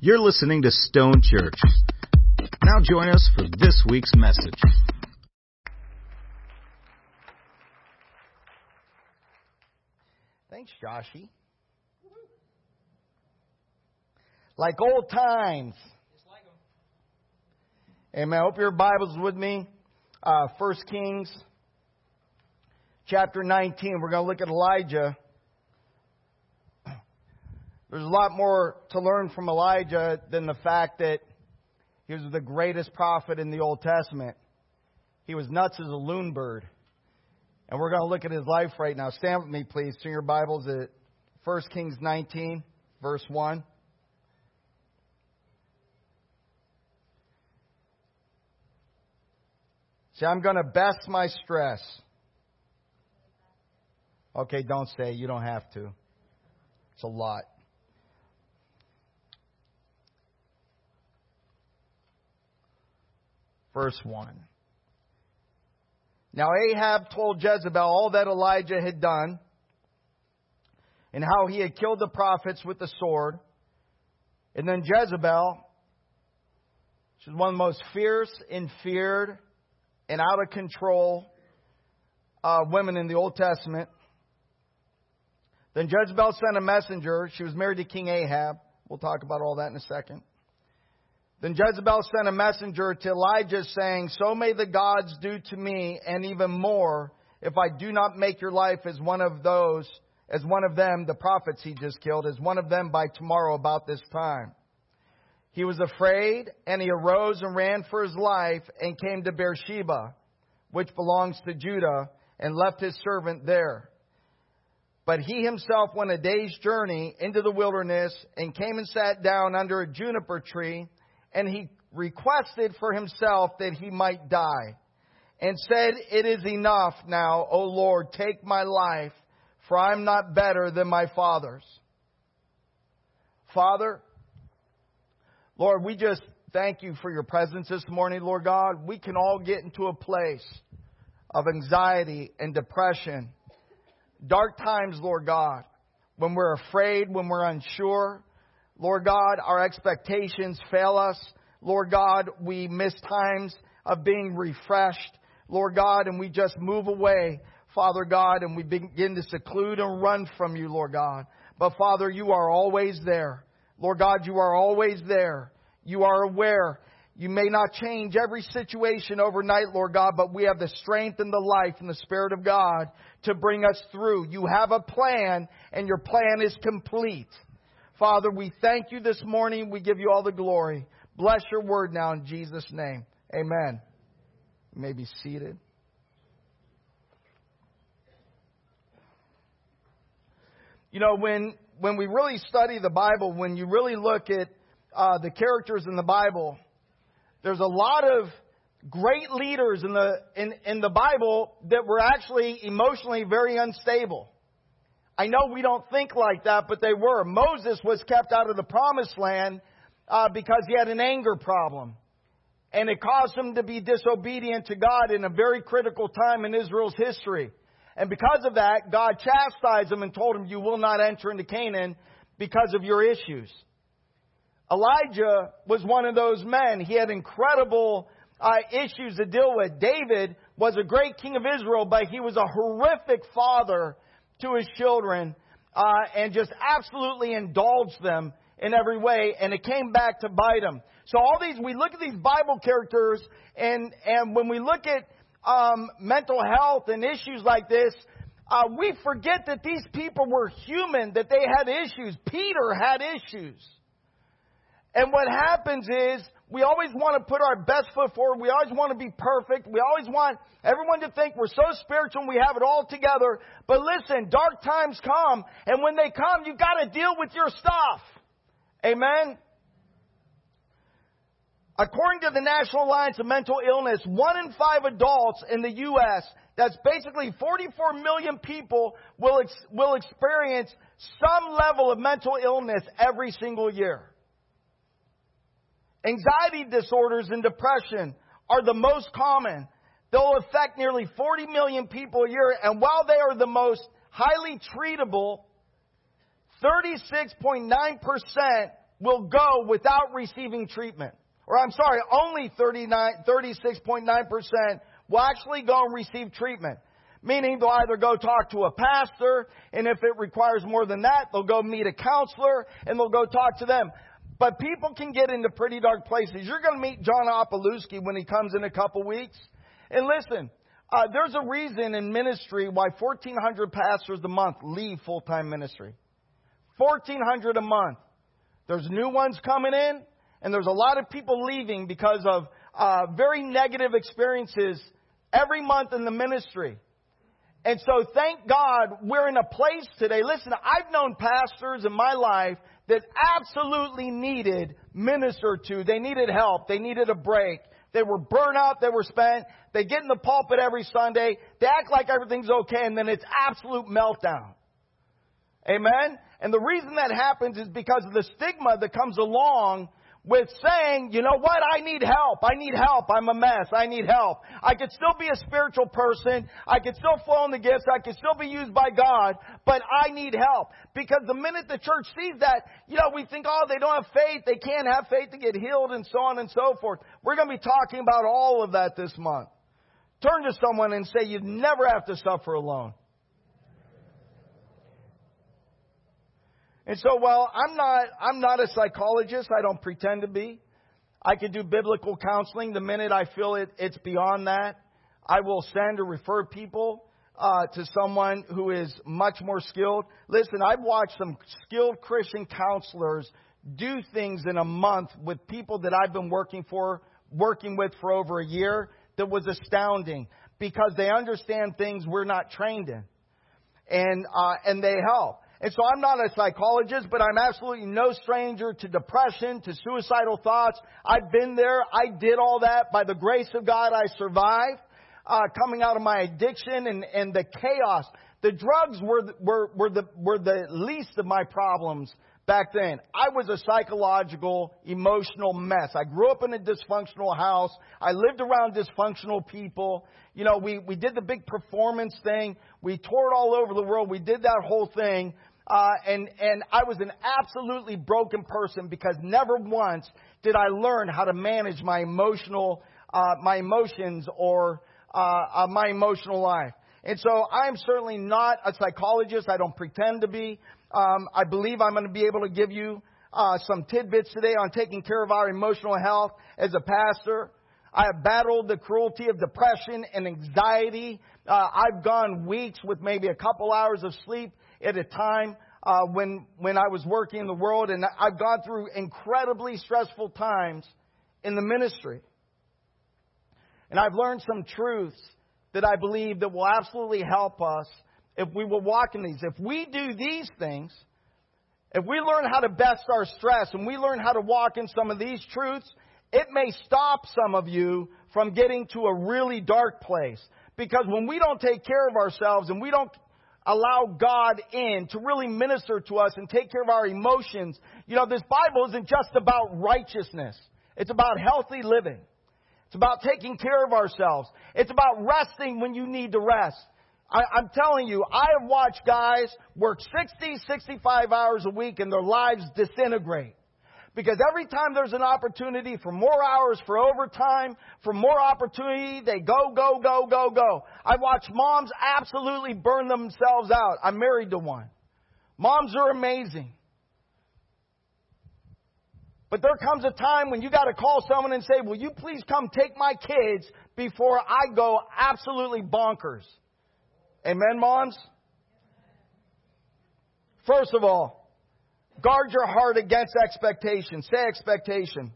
You're listening to Stone Church. Now join us for this week's message. Thanks, Joshy. Like old times. Amen. I hope your Bible's with me. 1 Kings chapter 19. We're going to look at Elijah. There's a lot more to learn from Elijah than the fact that he was the greatest prophet in the Old Testament. He was nuts as a loon bird. And we're going to look at his life right now. Stand with me, please. Turn your Bibles at 1 Kings 19, verse 1. See, I'm going to best my stress. Okay, don't say. You don't have to. It's a lot. Verse 1. Now Ahab told Jezebel all that Elijah had done and how he had killed the prophets with the sword. And then Jezebel, she's one of the most fierce and feared and out of control women in the Old Testament. Then Jezebel sent a messenger. She was married to King Ahab. We'll talk about all that in a second. Then Jezebel sent a messenger to Elijah saying, "So may the gods do to me, and even more, if I do not make your life as one of them, the prophets he just killed, as one of them by tomorrow about this time." He was afraid, and he arose and ran for his life and came to Beersheba, which belongs to Judah, and left his servant there. But he himself went a day's journey into the wilderness and came and sat down under a juniper tree. And he requested for himself that he might die, and said, "It is enough now, O Lord, take my life, for I am not better than my fathers." Father, Lord, we just thank you for your presence this morning, Lord God. We can all get into a place of anxiety and depression. Dark times, Lord God, when we're afraid, when we're unsure. Lord God, our expectations fail us. Lord God, we miss times of being refreshed. Lord God, and we just move away, Father God, and we begin to seclude and run from you, Lord God. But Father, you are always there. Lord God, you are always there. You are aware. You may not change every situation overnight, Lord God, but we have the strength and the life and the Spirit of God to bring us through. You have a plan, and your plan is complete. Father, we thank you this morning. We give you all the glory. Bless your word now in Jesus' name. Amen. You may be seated. You know, when we really study the Bible, when you really look at the characters in the Bible, there's a lot of great leaders in the Bible that were actually emotionally very unstable. I know we don't think like that, but they were. Moses was kept out of the promised land because he had an anger problem. And it caused him to be disobedient to God in a very critical time in Israel's history. And because of that, God chastised him and told him, "You will not enter into Canaan because of your issues." Elijah was one of those men. He had incredible issues to deal with. David was a great king of Israel, but he was a horrific father to his children, and just absolutely indulged them in every way, and it came back to bite him. So we look at these Bible characters, and when we look at mental health and issues like this, we forget that these people were human, that they had issues. Peter had issues. And what happens is, we always want to put our best foot forward. We always want to be perfect. We always want everyone to think we're so spiritual and we have it all together. But listen, dark times come. And when they come, you've got to deal with your stuff. Amen? According to the National Alliance of Mental Illness, 1 in 5 adults in the U.S., that's basically 44 million people, will experience some level of mental illness every single year. Anxiety disorders and depression are the most common. They'll affect nearly 40 million people a year. And while they are the most highly treatable, 36.9% will go without receiving treatment. Or I'm sorry, only 36.9% will actually go and receive treatment. Meaning they'll either go talk to a pastor, and if it requires more than that, they'll go meet a counselor, and they'll go talk to them. But people can get into pretty dark places. You're going to meet John Opalewski when he comes in a couple weeks. And listen, there's a reason in ministry why 1,400 pastors a month leave full-time ministry. 1,400 a month. There's new ones coming in, and there's a lot of people leaving because of very negative experiences every month in the ministry. And so thank God we're in a place today. Listen, I've known pastors in my life that absolutely needed ministered to. They needed help. They needed a break. They were burnt out. They were spent. They get in the pulpit every Sunday. They act like everything's okay, and then it's absolute meltdown. Amen? And the reason that happens is because of the stigma that comes along with saying, you know what, I need help. I need help. I'm a mess. I need help. I could still be a spiritual person. I could still flow in the gifts. I could still be used by God, but I need help. Because the minute the church sees that, we think, oh, they don't have faith. They can't have faith to get healed and so on and so forth. We're going to be talking about all of that this month. Turn to someone and say, you'd never have to suffer alone. And so, while I'm not a psychologist, I don't pretend to be. I can do biblical counseling. The minute I feel it's beyond that, I will send or refer people to someone who is much more skilled. Listen, I've watched some skilled Christian counselors do things in a month with people that I've been working with for over a year that was astounding because they understand things we're not trained in, and they help. And so I'm not a psychologist, but I'm absolutely no stranger to depression, to suicidal thoughts. I've been there. I did all that. By the grace of God, I survived coming out of my addiction and the chaos. The drugs were the least of my problems back then. I was a psychological, emotional mess. I grew up in a dysfunctional house. I lived around dysfunctional people. We did the big performance thing. We toured all over the world. We did that whole thing. And I was an absolutely broken person because never once did I learn how to manage my emotions or my emotional life. And so I'm certainly not a psychologist. I don't pretend to be. I believe I'm going to be able to give you some tidbits today on taking care of our emotional health as a pastor. I have battled the cruelty of depression and anxiety. I've gone weeks with maybe a couple hours of sleep at a time when I was working in the world. And I've gone through incredibly stressful times in the ministry. And I've learned some truths that I believe that will absolutely help us if we will walk in these. If we do these things, if we learn how to best our stress and we learn how to walk in some of these truths, it may stop some of you from getting to a really dark place. Because when we don't take care of ourselves and we don't allow God in to really minister to us and take care of our emotions, this Bible isn't just about righteousness. It's about healthy living. It's about taking care of ourselves. It's about resting when you need to rest. I'm telling you, I have watched guys work 60, 65 hours a week and their lives disintegrate. Because every time there's an opportunity for more hours, for overtime, for more opportunity, they go. I watch moms absolutely burn themselves out. I'm married to one. Moms are amazing. But there comes a time when you got to call someone and say, will you please come take my kids before I go absolutely bonkers? Amen, moms? First of all, guard your heart against expectation. Say expectation.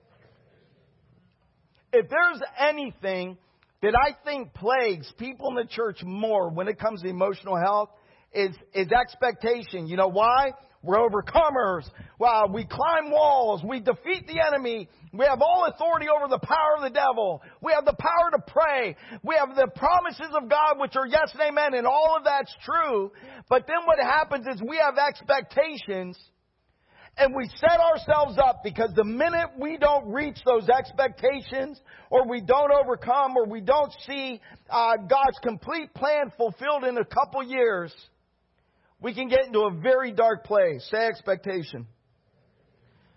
If there's anything that I think plagues people in the church more when it comes to emotional health, is expectation. You know why? We're overcomers. Wow, we climb walls. We defeat the enemy. We have all authority over the power of the devil. We have the power to pray. We have the promises of God, which are yes and amen, and all of that's true. But then what happens is we have expectations, and we set ourselves up because the minute we don't reach those expectations, or we don't overcome, or we don't see God's complete plan fulfilled in a couple years, we can get into a very dark place. Say expectation.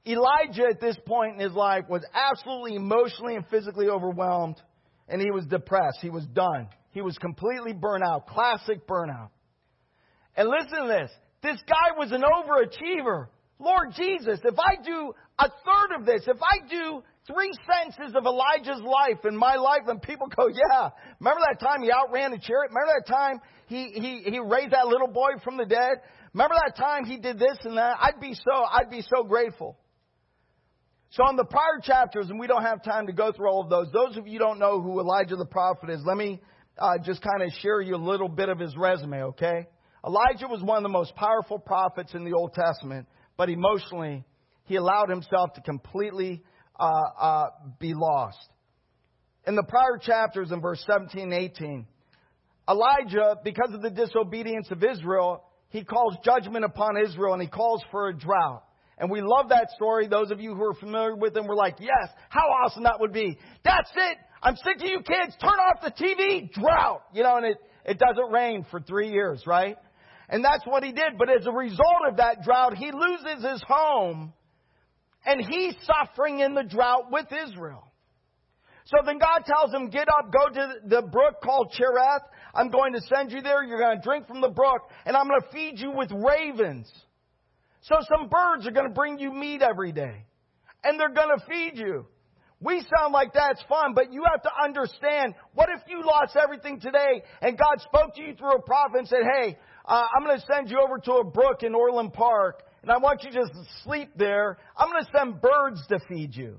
Elijah at this point in his life was absolutely emotionally and physically overwhelmed, and he was depressed. He was done. He was completely burnt out. Classic burnout. And listen to this. This guy was an overachiever. Lord Jesus, if I do a third of this, if I do 3 sentences of Elijah's life in my life, then people go, yeah. Remember that time he outran a chariot? Remember that time he raised that little boy from the dead? Remember that time he did this and that? I'd be so grateful. So in the prior chapters, and we don't have time to go through all of those of you who don't know who Elijah the prophet is, let me just kind of share you a little bit of his resume, okay? Elijah was one of the most powerful prophets in the Old Testament, but emotionally, he allowed himself to completely be lost. In the prior chapters, in verse 17 and 18, Elijah, because of the disobedience of Israel, he calls judgment upon Israel and he calls for a drought. And we love that story. Those of you who are familiar with them were like, yes, how awesome that would be. That's it. I'm sick of you kids. Turn off the TV. Drought. And it doesn't rain for 3 years, right? And that's what he did. But as a result of that drought, he loses his home. And he's suffering in the drought with Israel. So then God tells him, get up, go to the brook called Cherith. I'm going to send you there. You're going to drink from the brook. And I'm going to feed you with ravens. So some birds are going to bring you meat every day. And they're going to feed you. We sound like that's fun, but you have to understand, what if you lost everything today and God spoke to you through a prophet and said, hey, I'm going to send you over to a brook in Orland Park, and I want you to just sleep there. I'm going to send birds to feed you.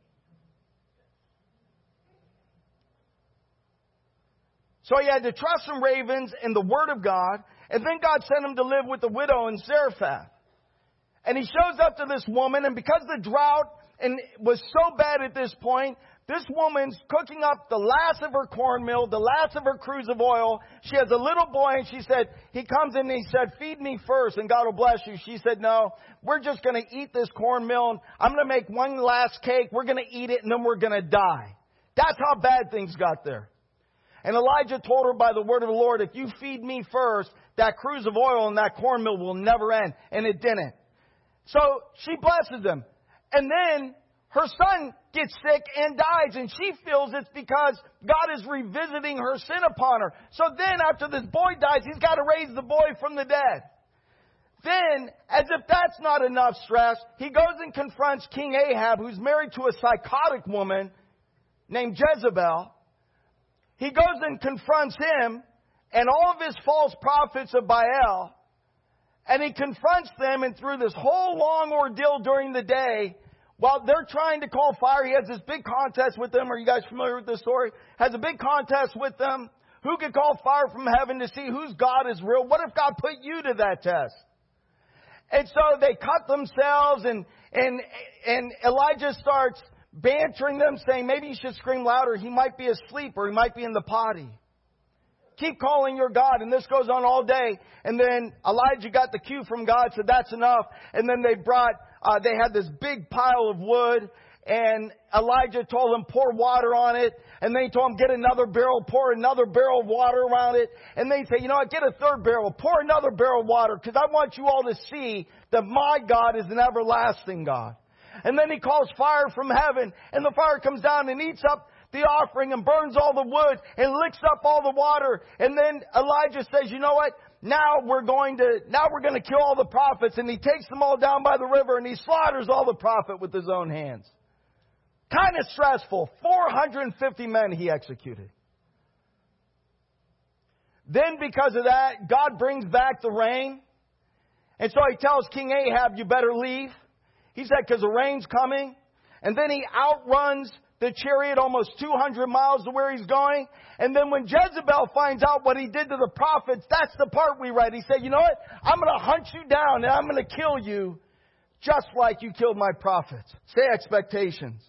So he had to trust some ravens and the word of God, and then God sent him to live with the widow in Zarephath. And he shows up to this woman, and because the drought was so bad at this point, this woman's cooking up the last of her cornmeal, the last of her cruse of oil. She has a little boy, and he comes in and he said, feed me first, and God will bless you. She said, no, we're just going to eat this cornmeal, and I'm going to make one last cake. We're going to eat it, and then we're going to die. That's how bad things got there. And Elijah told her by the word of the Lord, if you feed me first, that cruse of oil and that cornmeal will never end. And it didn't. So she blesses him. And then her son gets sick and dies. And she feels it's because God is revisiting her sin upon her. So then after this boy dies, he's got to raise the boy from the dead. Then, as if that's not enough stress, he goes and confronts King Ahab, who's married to a psychotic woman named Jezebel. He goes and confronts him and all of his false prophets of Baal. And he confronts them, and through this whole long ordeal during the day, while they're trying to call fire, he has this big contest with them. Are you guys familiar with this story? Has a big contest with them. Who could call fire from heaven to see whose God is real? What if God put you to that test? And so they cut themselves, and Elijah starts bantering them, saying, maybe you should scream louder. He might be asleep, or he might be in the potty. Keep calling your God. And this goes on all day. And then Elijah got the cue from God, said that's enough. And then they had this big pile of wood. And Elijah told them, pour water on it. And then he told them, get another barrel, pour another barrel of water around it. And then he said, you know what, get a third barrel, pour another barrel of water, because I want you all to see that my God is an everlasting God. And then he calls fire from heaven, and the fire comes down and eats up the offering and burns all the wood and licks up all the water. And then Elijah says, you know what? Now we're going to kill all the prophets. And he takes them all down by the river and he slaughters all the prophet with his own hands. Kind of stressful. 450 men he executed. Then because of that, God brings back the rain. And so he tells King Ahab, you better leave. He said, because the rain's coming. And then he outruns the chariot almost 200 miles to where he's going. And then when Jezebel finds out what he did to the prophets, that's the part we read. He said, you know what? I'm going to hunt you down and I'm going to kill you just like you killed my prophets. Say expectations.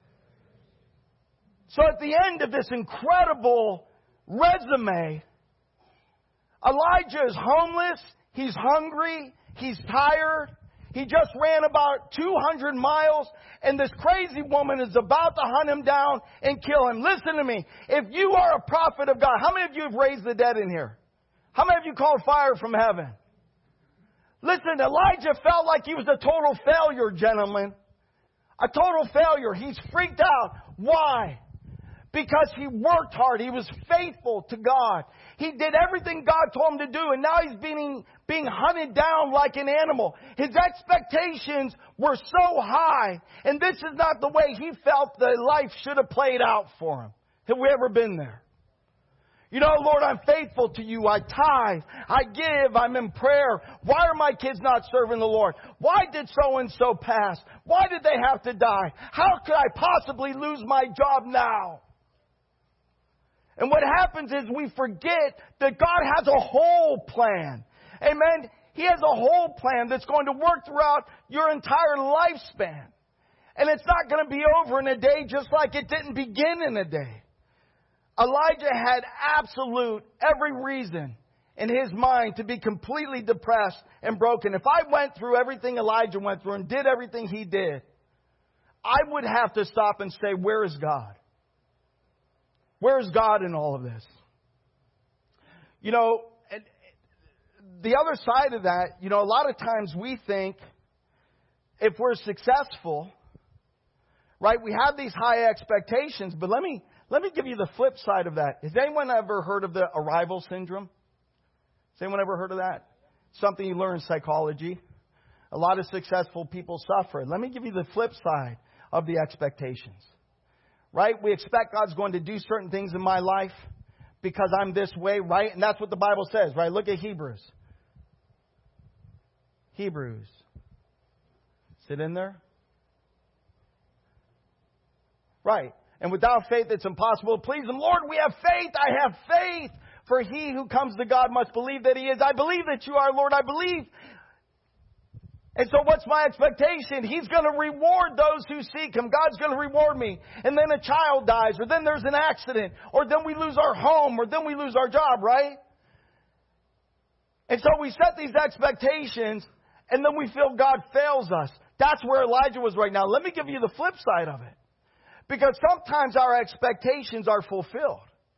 So at the end of this incredible resume, Elijah is homeless. He's hungry. He's tired. He just ran about 200 miles, and this crazy woman is about to hunt him down and kill him. Listen to me. If you are a prophet of God, how many of you have raised the dead in here? How many of you called fire from heaven? Listen, Elijah felt like he was a total failure, gentlemen. A total failure. He's freaked out. Why? Because he worked hard. He was faithful to God. He did everything God told him to do, and now he's being hunted down like an animal. His expectations were so high, and this is not the way he felt that life should have played out for him. Have we ever been there? You know, Lord, I'm faithful to you. I tithe. I give. I'm in prayer. Why are my kids not serving the Lord? Why did so-and-so pass? Why did they have to die? How could I possibly lose my job now? And what happens is we forget that God has a whole plan. Amen? He has a whole plan that's going to work throughout your entire lifespan. And it's not going to be over in a day just like it didn't begin in a day. Elijah had absolute every reason in his mind to be completely depressed and broken. If I went through everything Elijah went through and did everything he did, I would have to stop and say, where is God? Where is God in all of this? You know, the other side of that, you know, a lot of times we think if we're successful, right, we have these high expectations, but let me give you the flip side of that. Has anyone ever heard of the arrival syndrome? Has anyone ever heard of that? Something you learn in psychology. A lot of successful people suffer. Let me give you the flip side of the expectations. Right? We expect God's going to do certain things in my life because I'm this way, right? And that's what the Bible says, right? Look at Hebrews. Hebrews. Is it in there? Right. And without faith, it's impossible to please Him. Lord, we have faith. I have faith. For he who comes to God must believe that He is. I believe that you are, Lord. I believe. And so what's my expectation? He's going to reward those who seek Him. God's going to reward me. And then a child dies, or then there's an accident, or then we lose our home, or then we lose our job, right? And so we set these expectations, and then we feel God fails us. That's where Elijah was right now. Let me give you the flip side of it. Because sometimes our expectations are fulfilled.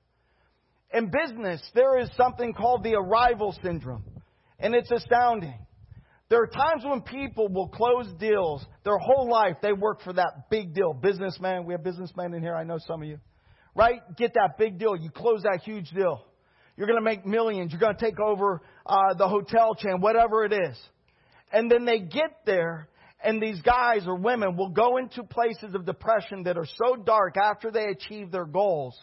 In business, there is something called the arrival syndrome. And it's astounding. There are times when people will close deals. Their whole life, they work for that big deal. Businessman, we have businessmen in here. I know some of you. Right? Get that big deal. You close that huge deal. You're going to make millions. You're going to take over the hotel chain, whatever it is. And then they get there. And these guys or women will go into places of depression that are so dark after they achieve their goals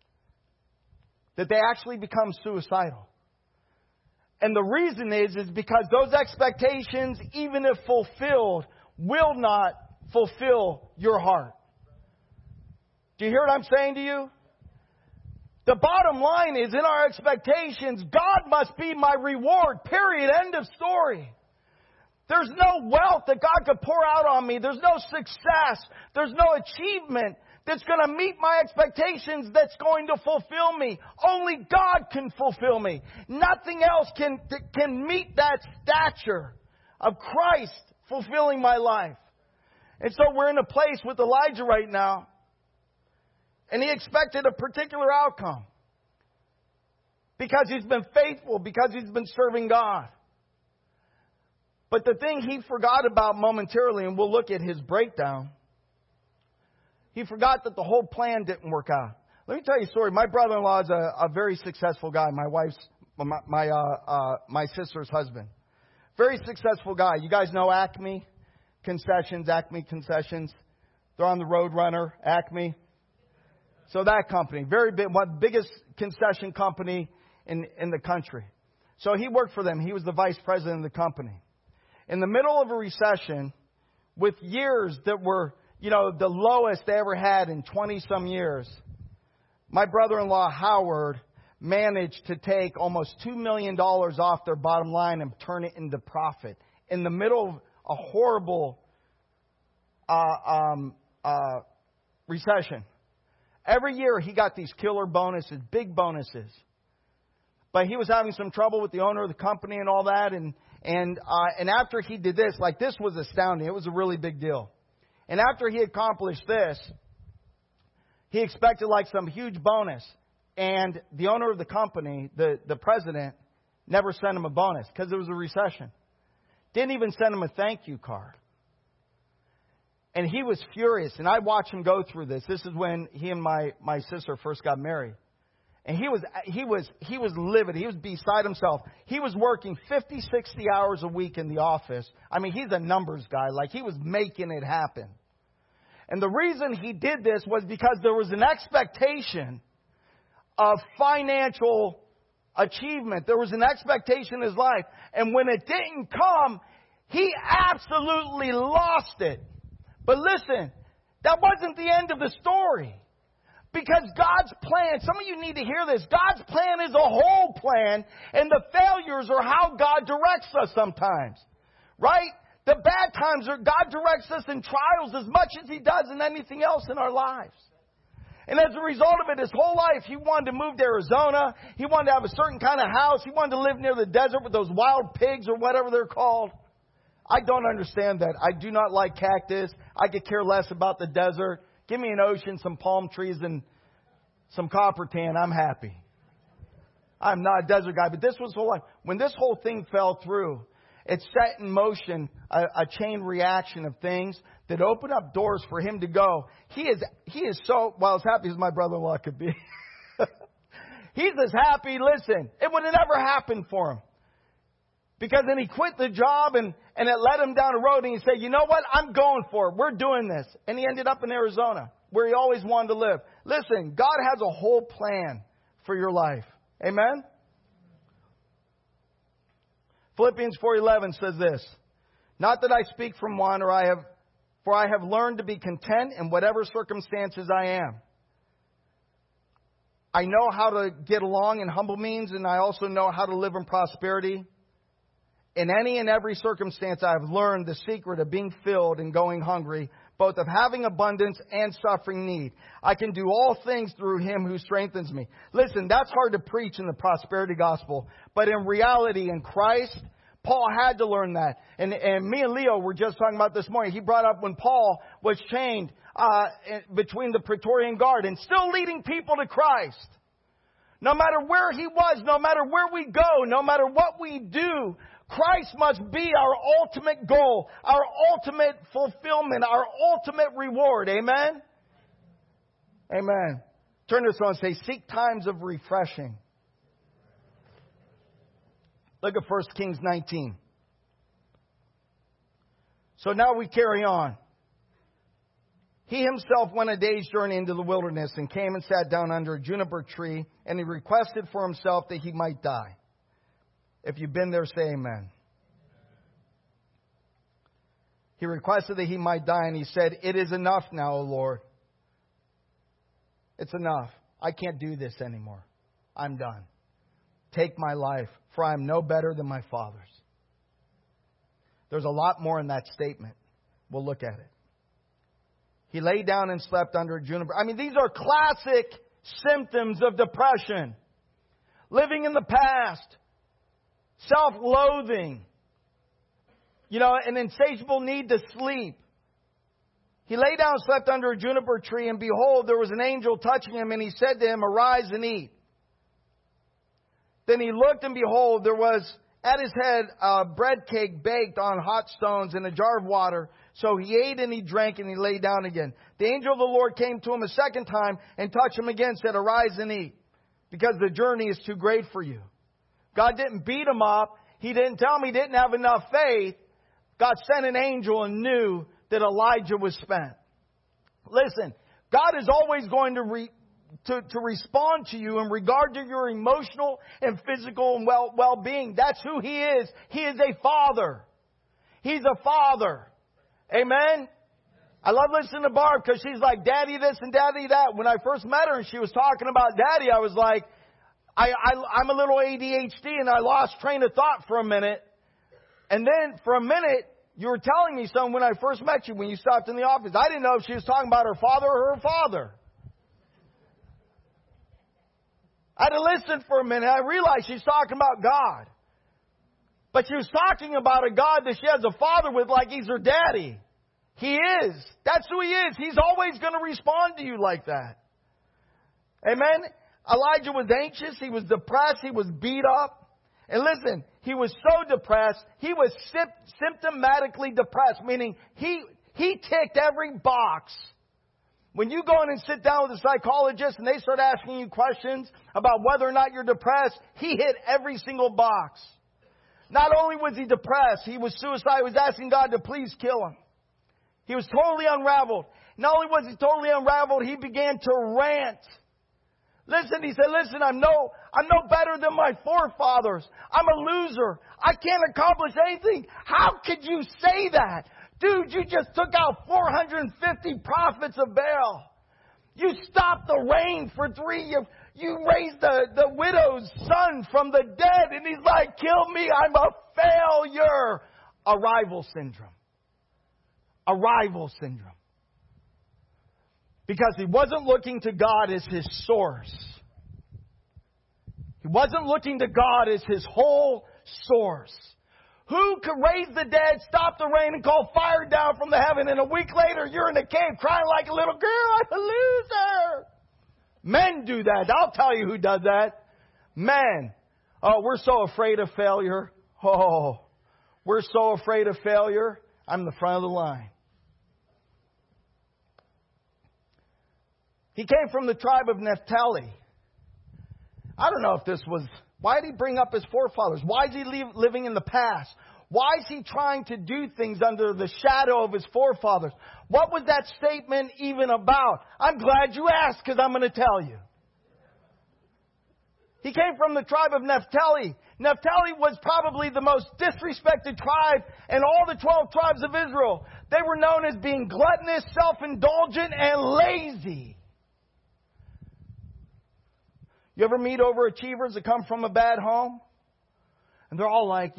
that they actually become suicidal. And the reason is because those expectations, even if fulfilled, will not fulfill your heart. Do you hear what I'm saying to you? The bottom line is in our expectations, God must be my reward, period, end of story. There's no wealth that God could pour out on me. There's no success. There's no achievement that's going to meet my expectations that's going to fulfill me. Only God can fulfill me. Nothing else can meet that stature of Christ fulfilling my life. And so we're in a place with Elijah right now. And he expected a particular outcome. Because he's been faithful. Because he's been serving God. But the thing he forgot about momentarily, and we'll look at his breakdown, he forgot that the whole plan didn't work out. Let me tell you a story. My brother-in-law is a very successful guy. My sister's husband. Very successful guy. You guys know Acme Concessions. They're on the Roadrunner, Acme. So that company, very big, one of the biggest concession company in the country. So he worked for them. He was the vice president of the company. In the middle of a recession, with years that were, the lowest they ever had in 20-some years, my brother-in-law, Howard, managed to take almost $2 million off their bottom line and turn it into profit. In the middle of a horrible recession. Every year he got these killer bonuses, big bonuses. But he was having some trouble with the owner of the company and all that, and after he did this, this was astounding. It was a really big deal. And after he accomplished this, he expected some huge bonus. And the owner of the company, the president, never sent him a bonus because it was a recession. Didn't even send him a thank you card. And he was furious. And I watched him go through this. This is when he and my sister first got married. And he was livid. He was beside himself. He was working 50, 60 hours a week in the office. I mean, he's a numbers guy. Like, he was making it happen. And the reason he did this was because there was an expectation of financial achievement. There was an expectation in his life. And when it didn't come, he absolutely lost it. But listen, that wasn't the end of the story. Because God's plan, some of you need to hear this, God's plan is a whole plan, and the failures are how God directs us sometimes. Right? The bad times are God directs us in trials as much as He does in anything else in our lives. And as a result of it, his whole life, he wanted to move to Arizona. He wanted to have a certain kind of house. He wanted to live near the desert with those wild pigs or whatever they're called. I don't understand that. I do not like cactus. I could care less about the desert. Give me an ocean, some palm trees, and some copper tan. I'm happy. I'm not a desert guy, but this was whole life. When this whole thing fell through, it set in motion a chain reaction of things that opened up doors for him to go. He is so, well, as happy as my brother-in-law could be. He's as happy, listen, it would have never happened for him. Because then he quit the job and it led him down a road and he said, you know what? I'm going for it. We're doing this. And he ended up in Arizona where he always wanted to live. Listen, God has a whole plan for your life. Amen? Philippians 4:11 says this, not that I speak from one for I have learned to be content in whatever circumstances I am. I know how to get along in humble means, and I also know how to live in prosperity. In any and every circumstance, I have learned the secret of being filled and going hungry, both of having abundance and suffering need. I can do all things through Him who strengthens me. Listen, that's hard to preach in the prosperity gospel, but in reality, in Christ, Paul had to learn that. And me and Leo were just talking about this morning. He brought up when Paul was chained between the Praetorian Guard and still leading people to Christ. No matter where he was, no matter where we go, no matter what we do, Christ must be our ultimate goal, our ultimate fulfillment, our ultimate reward. Amen? Amen. Turn to someone and say, seek times of refreshing. Look at 1 Kings 19. So now we carry on. He himself went a day's journey into the wilderness and came and sat down under a juniper tree, and he requested for himself that he might die. If you've been there, say amen. He requested that he might die, and he said, it is enough now, O Lord. It's enough. I can't do this anymore. I'm done. Take my life, for I am no better than my father's. There's a lot more in that statement. We'll look at it. He lay down and slept under a juniper. I mean, these are classic symptoms of depression. Living in the past. Self-loathing. An insatiable need to sleep. He lay down and slept under a juniper tree, and behold, there was an angel touching him, and he said to him, arise and eat. Then he looked, and behold, there was at his head a bread cake baked on hot stones and a jar of water. So he ate and he drank and he lay down again. The angel of the Lord came to him a second time and touched him again, said, arise and eat, because the journey is too great for you. God didn't beat him up. He didn't tell him he didn't have enough faith. God sent an angel and knew that Elijah was spent. Listen, God is always going to respond to you in regard to your emotional and physical and well-being. That's who He is. He is a father. He's a father. Amen? I love listening to Barb because she's like, Daddy this and Daddy that. When I first met her and she was talking about Daddy, I was like, I'm a little ADHD and I lost train of thought for a minute. And then for a minute, you were telling me something when I first met you, when you stopped in the office. I didn't know if she was talking about her father or her father. I had to listen for a minute. I realized she's talking about God. But she was talking about a God that she has a father with like He's her daddy. He is. That's who He is. He's always going to respond to you like that. Amen? Elijah was anxious. He was depressed. He was beat up. And listen, he was so depressed. He was symptomatically depressed, meaning he He ticked every box. When you go in and sit down with a psychologist and they start asking you questions about whether or not you're depressed, he hit every single box. Not only was he depressed, he was suicidal. He was asking God to please kill him. He was totally unraveled. Not only was he totally unraveled, he began to rant. Listen, he said, listen, I'm no better than my forefathers. I'm a loser. I can't accomplish anything. How could you say that? Dude, you just took out 450 prophets of Baal. You stopped the rain for 3 years. You raised the widow's son from the dead. And he's like, kill me. I'm a failure. Arrival syndrome. Arrival syndrome. Because he wasn't looking to God as his source. He wasn't looking to God as his whole source. Who could raise the dead, stop the rain, and call fire down from the heaven, and a week later you're in a cave crying like a little girl, I'm a loser? Men do that. I'll tell you who does that. Men. Oh, we're so afraid of failure. Oh, we're so afraid of failure. I'm the front of the line. He came from the tribe of Naphtali. I don't know if this was... Why did he bring up his forefathers? Why is he living in the past? Why is he trying to do things under the shadow of his forefathers? What was that statement even about? I'm glad you asked, because I'm going to tell you. He came from the tribe of Naphtali. Naphtali was probably the most disrespected tribe in all the 12 tribes of Israel. They were known as being gluttonous, self-indulgent, and lazy. You ever meet overachievers that come from a bad home? And they're all like,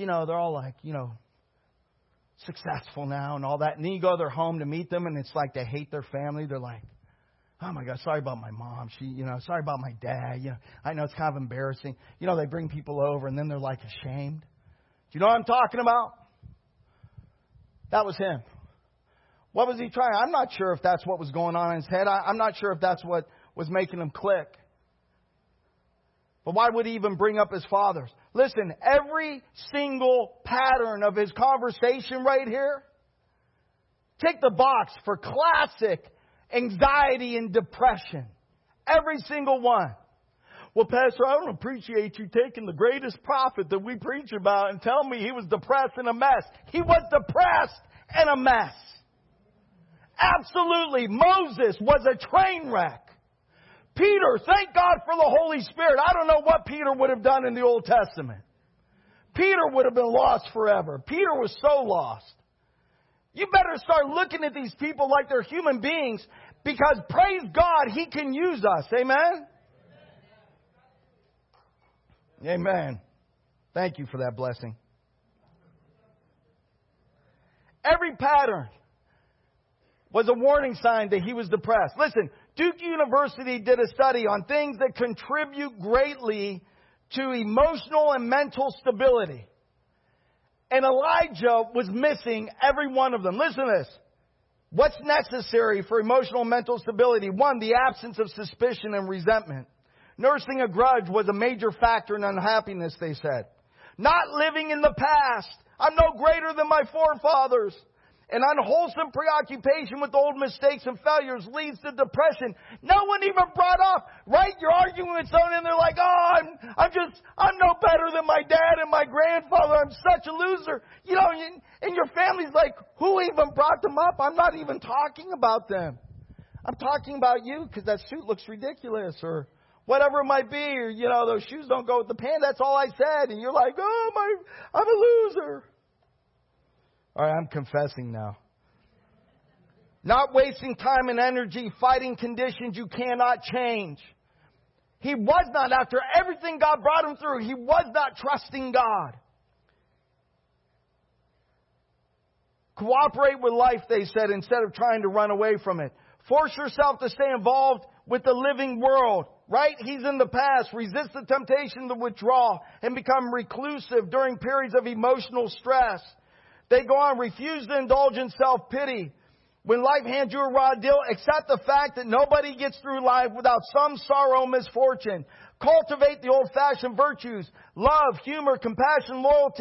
successful now and all that. And then you go to their home to meet them and it's like they hate their family. They're like, oh my God, sorry about my mom. Sorry about my dad. I know it's kind of embarrassing. They bring people over and then they're like ashamed. Do you know what I'm talking about? That was him. What was he trying? I'm not sure if that's what was going on in his head. I'm not sure if that's what was making him click. But why would he even bring up his fathers? Listen, every single pattern of his conversation right here, tick the box for classic anxiety and depression. Every single one. Well, Pastor, I don't appreciate you taking the greatest prophet that we preach about and telling me he was depressed and a mess. He was depressed and a mess. Absolutely. Moses was a train wreck. Peter, thank God for the Holy Spirit. I don't know what Peter would have done in the Old Testament. Peter would have been lost forever. Peter was so lost. You better start looking at these people like they're human beings, because praise God, He can use us. Amen? Amen. Thank you for that blessing. Every pattern was a warning sign that he was depressed. Listen, Duke University did a study on things that contribute greatly to emotional and mental stability. And Elijah was missing every one of them. Listen to this. What's necessary for emotional and mental stability? 1, the absence of suspicion and resentment. Nursing a grudge was a major factor in unhappiness, they said. Not living in the past. I'm no greater than my forefathers. An unwholesome preoccupation with old mistakes and failures leads to depression. No one even brought up, right? You're arguing with someone and they're like, oh, I'm no better than my dad and my grandfather. I'm such a loser. And your family's like, who even brought them up? I'm not even talking about them. I'm talking about you because that suit looks ridiculous or whatever it might be. Or, those shoes don't go with the pants. That's all I said. And you're like, I'm a loser. All right, I'm confessing now. Not wasting time and energy fighting conditions you cannot change. He was not, after everything God brought him through, he was not trusting God. Cooperate with life, they said, instead of trying to run away from it. Force yourself to stay involved with the living world. Right? He's in the past. Resist the temptation to withdraw and become reclusive during periods of emotional stress. They go on, refuse to indulge in self-pity. When life hands you a raw deal, accept the fact that nobody gets through life without some sorrow or misfortune. Cultivate the old-fashioned virtues, love, humor, compassion, loyalty.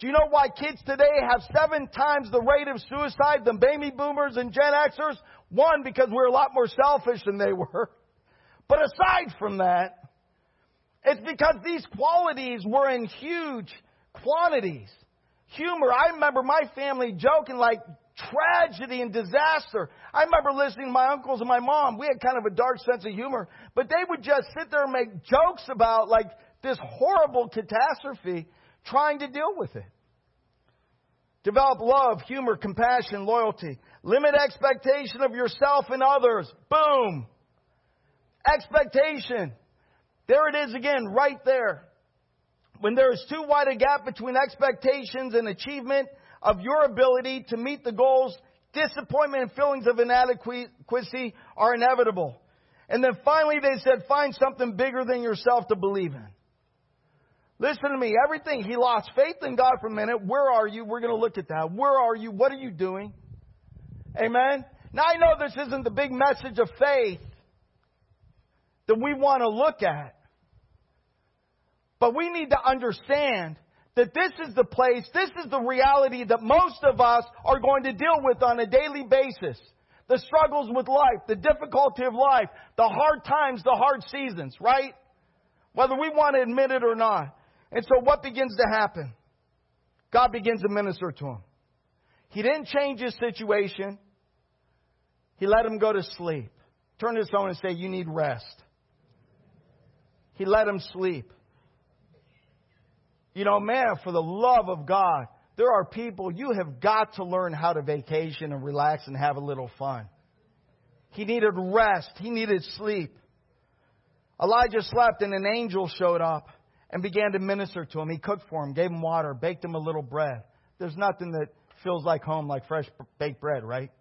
Do you know why kids today have 7 times the rate of suicide than baby boomers and Gen Xers? One, because we're a lot more selfish than they were. But aside from that, it's because these qualities were in huge quantities. Humor. I remember my family joking like tragedy and disaster. I remember listening to my uncles and my mom. We had kind of a dark sense of humor. But they would just sit there and make jokes about like this horrible catastrophe, trying to deal with it. Develop love, humor, compassion, loyalty. Limit expectation of yourself and others. Boom. Expectation. There it is again, right there. When there is too wide a gap between expectations and achievement of your ability to meet the goals, disappointment and feelings of inadequacy are inevitable. And then finally they said, find something bigger than yourself to believe in. Listen to me. Everything. He lost faith in God for a minute. Where are you? We're going to look at that. Where are you? What are you doing? Amen. Now I know this isn't the big message of faith that we want to look at. But we need to understand that this is the place, this is the reality that most of us are going to deal with on a daily basis. The struggles with life, the difficulty of life, the hard times, the hard seasons, right? Whether we want to admit it or not. And so what begins to happen? God begins to minister to him. He didn't change his situation. He let him go to sleep. Turn to someone and say, you need rest. He let him sleep. You know, man, for the love of God, there are people, you have got to learn how to vacation and relax and have a little fun. He needed rest. He needed sleep. Elijah slept and an angel showed up and began to minister to him. He cooked for him, gave him water, baked him a little bread. There's nothing that feels like home like fresh baked bread, right?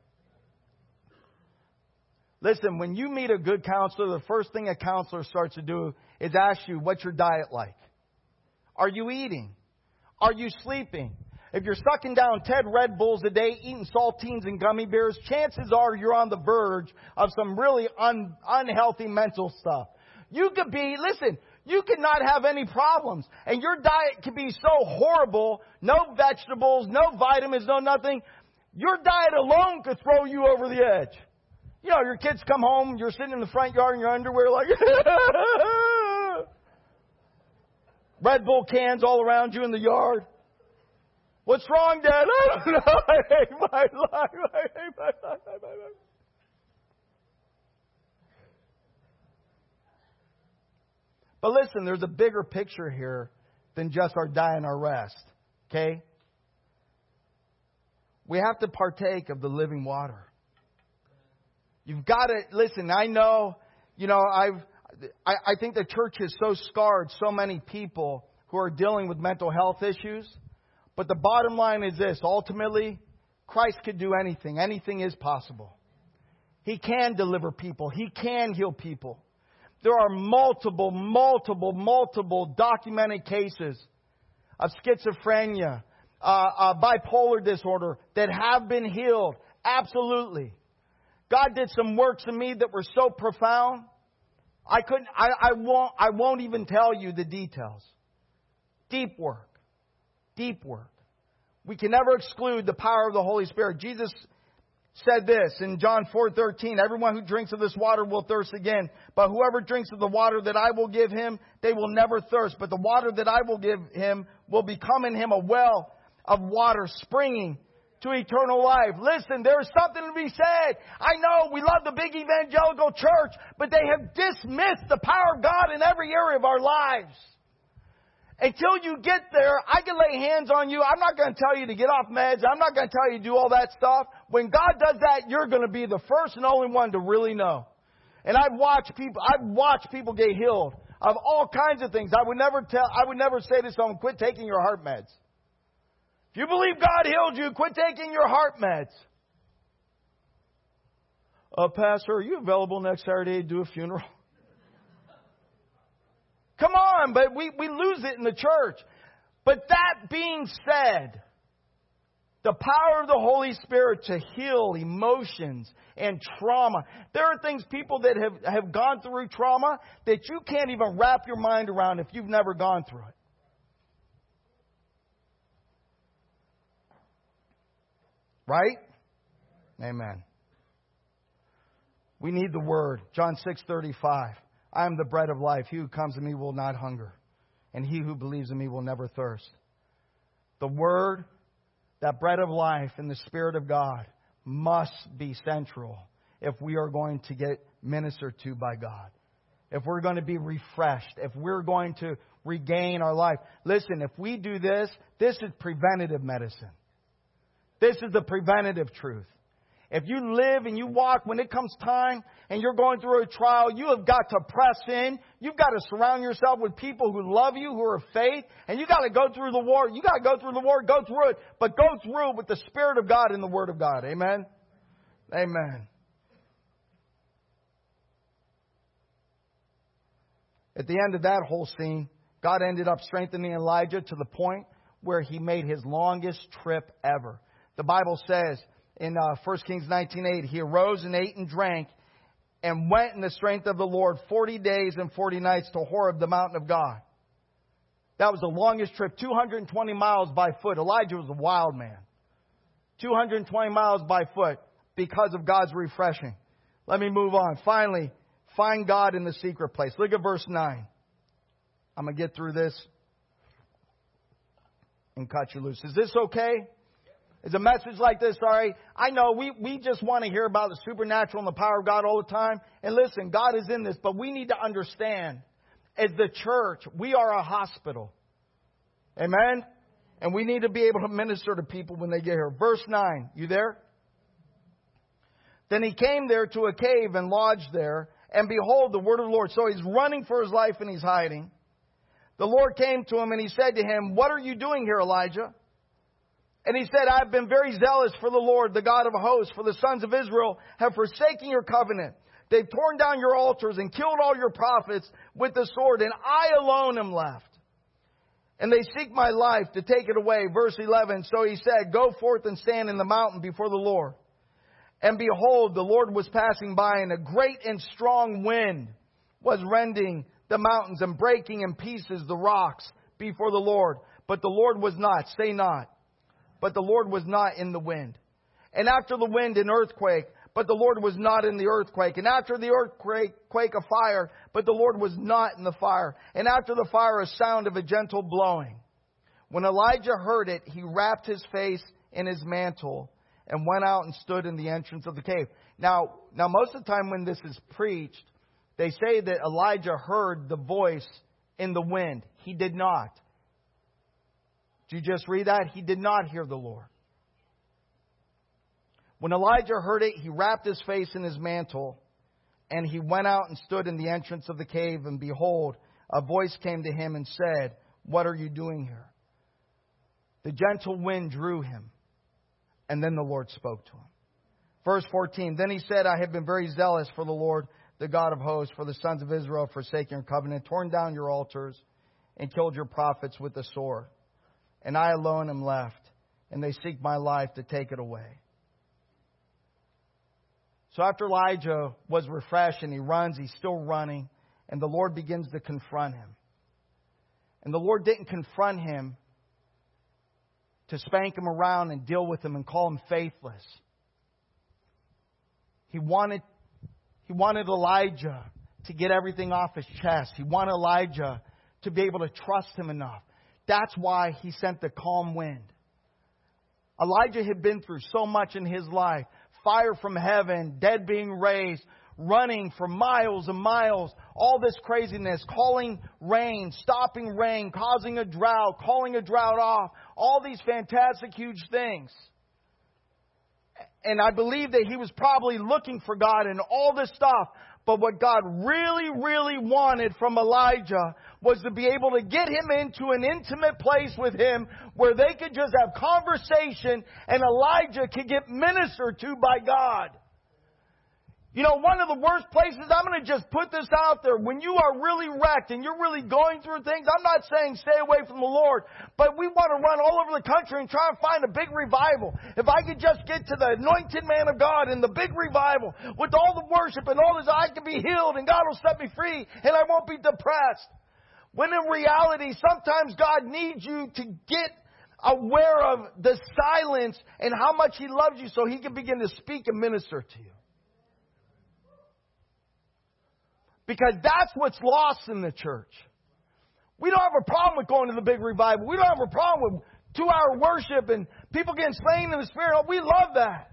Listen, when you meet a good counselor, the first thing a counselor starts to do is ask you, what's your diet like? Are you eating? Are you sleeping? If you're sucking down 10 Red Bulls a day, eating saltines and gummy bears, chances are you're on the verge of some really unhealthy mental stuff. You could be, listen, you could not have any problems. And your diet could be so horrible, no vegetables, no vitamins, no nothing. Your diet alone could throw you over the edge. You know, your kids come home, you're sitting in the front yard in your underwear like, Red Bull cans all around you in the yard. What's wrong, Dad? I don't know. I hate my life. I hate my life. But listen, there's a bigger picture here than just our diet and our rest. Okay? We have to partake of the living water. You've got to, listen, I know, you know, I think the church has so scarred so many people who are dealing with mental health issues. But the bottom line is this. Ultimately, Christ could do anything. Anything is possible. He can deliver people. He can heal people. There are multiple documented cases of schizophrenia, bipolar disorder that have been healed. Absolutely. God did some works in me that were so profound. I won't even tell you the details. Deep work. Deep work. We can never exclude the power of the Holy Spirit. Jesus said this in John 4:13, everyone who drinks of this water will thirst again. But whoever drinks of the water that I will give him, they will never thirst. But the water that I will give him will become in him a well of water springing to eternal life. Listen, there's something to be said. I know we love the big evangelical church, but they have dismissed the power of God in every area of our lives. Until you get there, I can lay hands on you. I'm not going to tell you to get off meds. I'm not going to tell you to do all that stuff. When God does that, you're going to be the first and only one to really know. And I've watched people get healed of all kinds of things. I would never say to someone, quit taking your heart meds. If you believe God healed you, quit taking your heart meds. Pastor, are you available next Saturday to do a funeral? Come on, but we lose it in the church. But that being said, the power of the Holy Spirit to heal emotions and trauma. There are things, people that have gone through trauma that you can't even wrap your mind around if you've never gone through it. Right? Amen. We need the Word. John 6:35. I am the bread of life. He who comes to me will not hunger, and he who believes in me will never thirst. The Word, that bread of life and the Spirit of God must be central if we are going to get ministered to by God. If we're going to be refreshed, if we're going to regain our life. Listen, if we do this, this is preventative medicine. This is the preventative truth. If you live and you walk when it comes time and you're going through a trial, you have got to press in. You've got to surround yourself with people who love you, who are of faith. And you got to go through the war. You got to go through the war, go through it. But go through it with the Spirit of God and the Word of God. Amen? Amen. At the end of that whole scene, God ended up strengthening Elijah to the point where he made his longest trip ever. The Bible says in 1 Kings 19:8, he arose and ate and drank and went in the strength of the Lord 40 days and 40 nights to Horeb, the mountain of God. That was the longest trip, 220 miles by foot. Elijah was a wild man. 220 miles by foot because of God's refreshing. Let me move on. Finally, find God in the secret place. Look at verse 9. I'm going to get through this and cut you loose. Is this okay? Is a message like this all right? I know we just want to hear about the supernatural and the power of God all the time. And listen, God is in this, but we need to understand, as the church, we are a hospital. Amen? And we need to be able to minister to people when they get here. Verse 9, you there? Then he came there to a cave and lodged there. And behold, the word of the Lord. So he's running for his life and he's hiding. The Lord came to him and he said to him, what are you doing here, Elijah? And he said, I've been very zealous for the Lord, the God of hosts, for the sons of Israel have forsaken your covenant. They've torn down your altars and killed all your prophets with the sword, and I alone am left. And they seek my life to take it away. Verse 11, so he said, go forth and stand in the mountain before the Lord. And behold, the Lord was passing by, and a great and strong wind was rending the mountains and breaking in pieces the rocks before the Lord. But the Lord was not, say not. But the Lord was not in the wind. And after the wind, an earthquake. But the Lord was not in the earthquake. And after the earthquake, a fire. But the Lord was not in the fire. And after the fire, a sound of a gentle blowing. When Elijah heard it, he wrapped his face in his mantle and went out and stood in the entrance of the cave. Now, most of the time when this is preached, they say that Elijah heard the voice in the wind. He did not. Did you just read that? He did not hear the Lord. When Elijah heard it, he wrapped his face in his mantle, and he went out and stood in the entrance of the cave, and behold, a voice came to him and said, what are you doing here? The gentle wind drew him, and then the Lord spoke to him. Verse 14, then he said, I have been very zealous for the Lord, the God of hosts, for the sons of Israel have forsaken your covenant, torn down your altars, and killed your prophets with the sword. And I alone am left, and they seek my life to take it away. So after Elijah was refreshed and he runs, he's still running, and the Lord begins to confront him. And the Lord didn't confront him to spank him around and deal with him and call him faithless. He wanted Elijah to get everything off his chest. He wanted Elijah to be able to trust him enough. That's why he sent the calm wind. Elijah had been through so much in his life. Fire from heaven, dead being raised, running for miles and miles. All this craziness, calling rain, stopping rain, causing a drought, calling a drought off. All these fantastic, huge things. And I believe that he was probably looking for God and all this stuff. But what God really, really wanted from Elijah was to be able to get him into an intimate place with him where they could just have conversation and Elijah could get ministered to by God. You know, one of the worst places, I'm going to just put this out there, when you are really wrecked and you're really going through things, I'm not saying stay away from the Lord, but we want to run all over the country and try and find a big revival. If I could just get to the anointed man of God and the big revival with all the worship and all this, I can be healed and God will set me free and I won't be depressed. When in reality, sometimes God needs you to get aware of the silence and how much He loves you so He can begin to speak and minister to you. Because that's what's lost in the church. We don't have a problem with going to the big revival. We don't have a problem with 2-hour worship and people getting slain in the Spirit. Oh, we love that.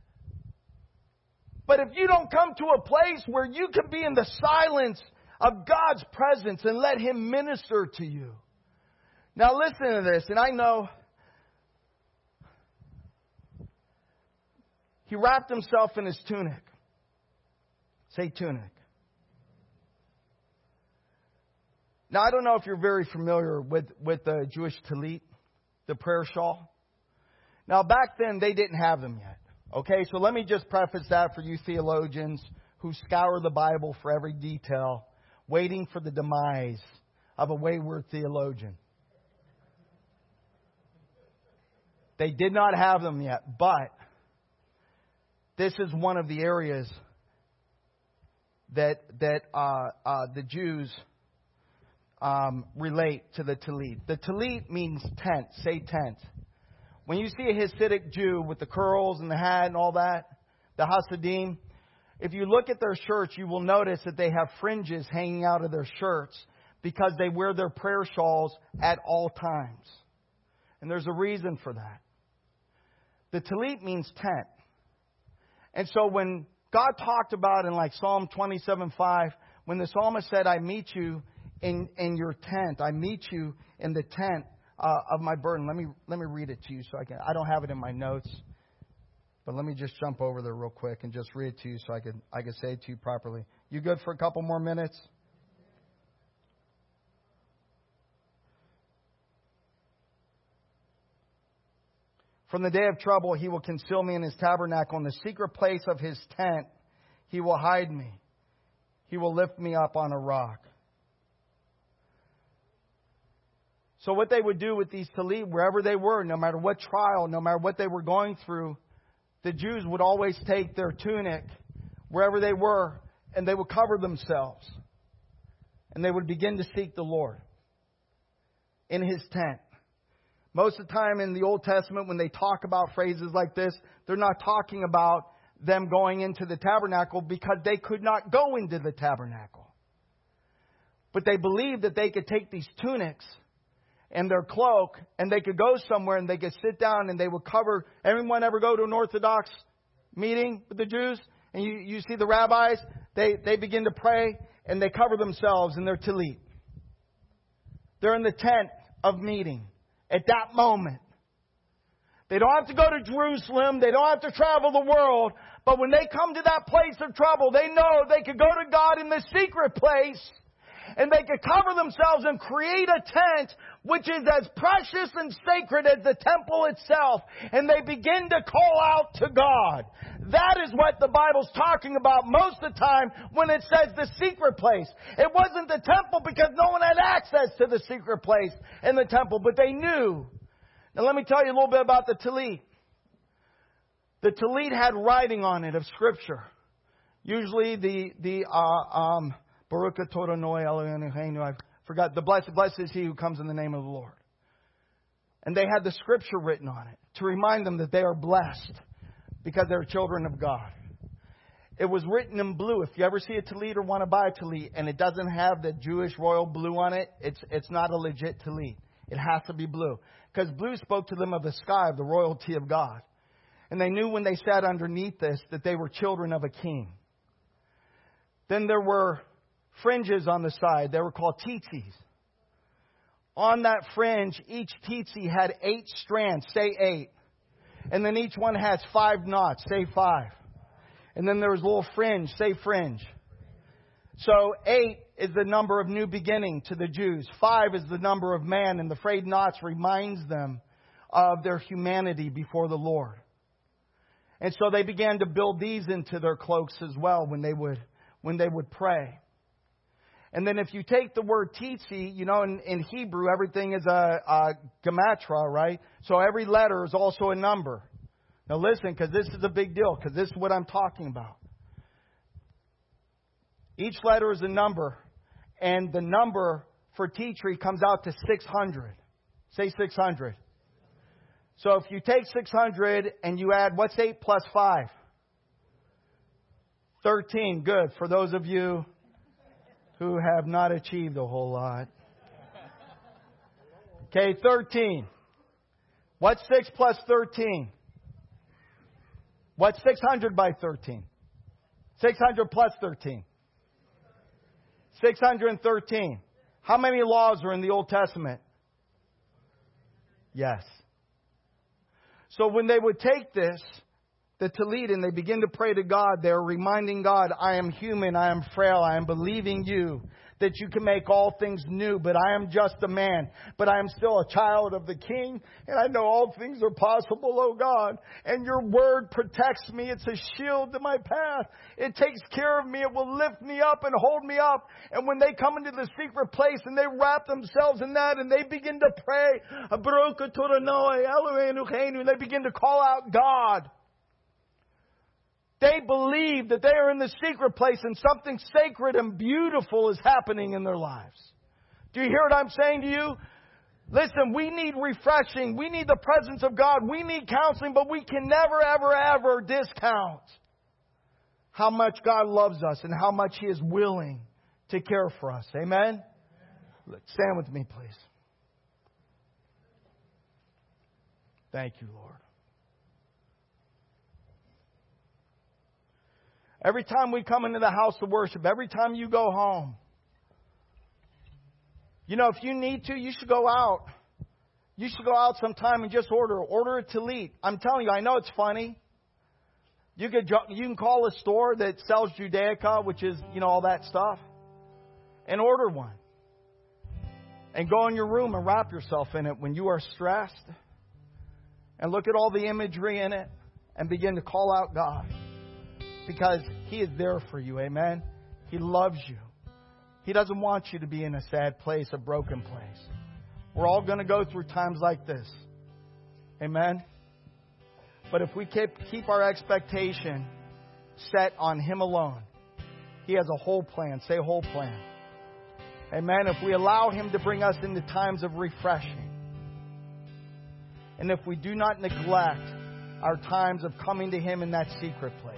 But if you don't come to a place where you can be in the silence of God's presence and let Him minister to you. Now listen to this, and I know He wrapped Himself in His tunic. Say tunic. Now, I don't know if you're very familiar with the Jewish tallit, the prayer shawl. Now, back then, they didn't have them yet. Okay, so let me just preface that for you theologians who scour the Bible for every detail, waiting for the demise of a wayward theologian. They did not have them yet, but this is one of the areas that the Jews relate to the tallit. The tallit means tent. Say tent. When you see a Hasidic Jew with the curls and the hat and all that, the Hasidim, if you look at their shirts, you will notice that they have fringes hanging out of their shirts because they wear their prayer shawls at all times. And there's a reason for that. The tallit means tent. And so when God talked about in like Psalm 27:5, when the psalmist said, I meet you in your tent. I meet you in the tent of my burden. Let me read it to you so I don't have it in my notes, but let me just jump over there real quick and just read it to you so I can say it to you properly. You good for a couple more minutes? From the day of trouble, He will conceal me in His tabernacle. In the secret place of His tent, He will hide me. He will lift me up on a rock. So what they would do with these tallit, wherever they were, no matter what trial, no matter what they were going through, the Jews would always take their tunic, wherever they were, and they would cover themselves. And they would begin to seek the Lord in His tent. Most of the time in the Old Testament, when they talk about phrases like this, they're not talking about them going into the tabernacle because they could not go into the tabernacle. But they believed that they could take these tunics and their cloak, and they could go somewhere and they could sit down and they would cover. Everyone ever go to an Orthodox meeting with the Jews? And you see the rabbis, they begin to pray and they cover themselves in their tallit. They're in the tent of meeting at that moment. They don't have to go to Jerusalem. They don't have to travel the world. But when they come to that place of trouble, they know they could go to God in the secret place and they could cover themselves and create a tent which is as precious and sacred as the temple itself. And they begin to call out to God. That is what the Bible's talking about most of the time when it says the secret place. It wasn't the temple because no one had access to the secret place in the temple, but they knew. Now let me tell you a little bit about the tallit. The tallit had writing on it of Scripture. Usually Baruch atah Adonai Eloheinu, I forgot. The blessed is he who comes in the name of the Lord. And they had the Scripture written on it to remind them that they are blessed because they're children of God. It was written in blue. If you ever see a tallit or want to buy a tallit and it doesn't have the Jewish royal blue on it, it's not a legit tallit. It has to be blue. Because blue spoke to them of the sky, of the royalty of God. And they knew when they sat underneath this that they were children of a king. Then there were fringes on the side. They were called tzitzis. On that fringe, each tzitzit had 8 strands. Say 8. And then each one has 5 knots. Say 5. And then there was a little fringe. Say fringe. So 8 is the number of new beginning to the Jews. 5 is the number of man. And the frayed knots reminds them of their humanity before the Lord. And so they began to build these into their cloaks as well when they would pray. And then if you take the word tzitzit, in Hebrew, everything is a gematria, right? So every letter is also a number. Now listen, because this is a big deal, because this is what I'm talking about. Each letter is a number, and the number for tzitzit comes out to 600. Say 600. So if you take 600 and you add, what's 8 plus 5? 13. Good. For those of you who have not achieved a whole lot. Okay, 13. What's 6 plus 13? What's 600 by 13? 600 plus 13. 613. How many laws are in the Old Testament? Yes. So when they would take this, the Tallit, and they begin to pray to God, they're reminding God, I am human, I am frail, I am believing you, that you can make all things new, but I am just a man, but I am still a child of the King, and I know all things are possible, oh God, and your word protects me. It's a shield to my path. It takes care of me. It will lift me up and hold me up. And when they come into the secret place and they wrap themselves in that and they begin to pray, and they begin to call out God, they believe that they are in the secret place and something sacred and beautiful is happening in their lives. Do you hear what I'm saying to you? Listen, we need refreshing. We need the presence of God. We need counseling, but we can never, ever, ever discount how much God loves us and how much He is willing to care for us. Amen? Stand with me, please. Thank you, Lord. Every time we come into the house of worship, every time you go home, you know, if you need to, you should go out. You should go out sometime and just order a Tallit. I'm telling you, I know it's funny. You can call a store that sells Judaica, which is, you know, all that stuff, and order one. And go in your room and wrap yourself in it when you are stressed. And look at all the imagery in it and begin to call out God. Because He is there for you, amen? He loves you. He doesn't want you to be in a sad place, a broken place. We're all going to go through times like this. Amen? But if we keep our expectation set on Him alone, He has a whole plan. Say whole plan. Amen? If we allow Him to bring us into times of refreshing, and if we do not neglect our times of coming to Him in that secret place,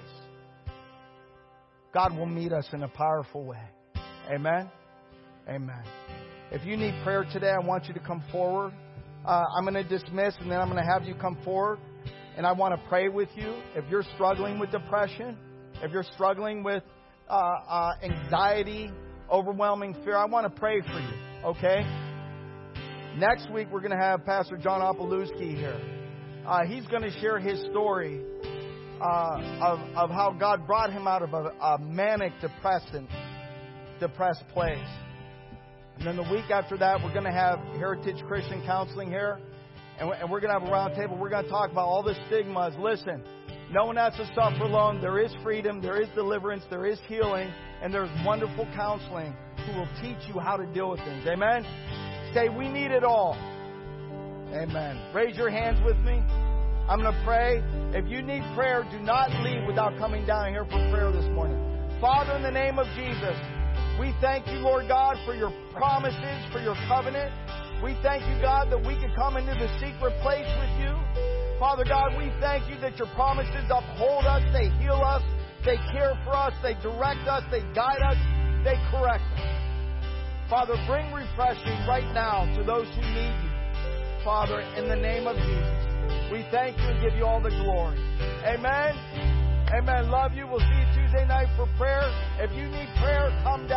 God will meet us in a powerful way. Amen? Amen. If you need prayer today, I want you to come forward. I'm going to dismiss, and then I'm going to have you come forward. And I want to pray with you. If you're struggling with depression, if you're struggling with anxiety, overwhelming fear, I want to pray for you. Okay? Next week, we're going to have Pastor John Opalewski here. He's going to share his story of how God brought him out of a manic, depressed place. And then the week after that, we're going to have Heritage Christian Counseling here. And we're going to have a round table. We're going to talk about all the stigmas. Listen, no one has to suffer alone. There is freedom. There is deliverance. There is healing. And there's wonderful counseling who will teach you how to deal with things. Amen? Say, we need it all. Amen. Raise your hands with me. I'm going to pray. If you need prayer, do not leave without coming down here for prayer this morning. Father, in the name of Jesus, we thank you, Lord God, for your promises, for your covenant. We thank you, God, that we can come into the secret place with you. Father God, we thank you that your promises uphold us, they heal us, they care for us, they direct us, they guide us, they correct us. Father, bring refreshing right now to those who need you. Father, in the name of Jesus, we thank you and give you all the glory. Amen. Amen. Love you. We'll see you Tuesday night for prayer. If you need prayer, come down.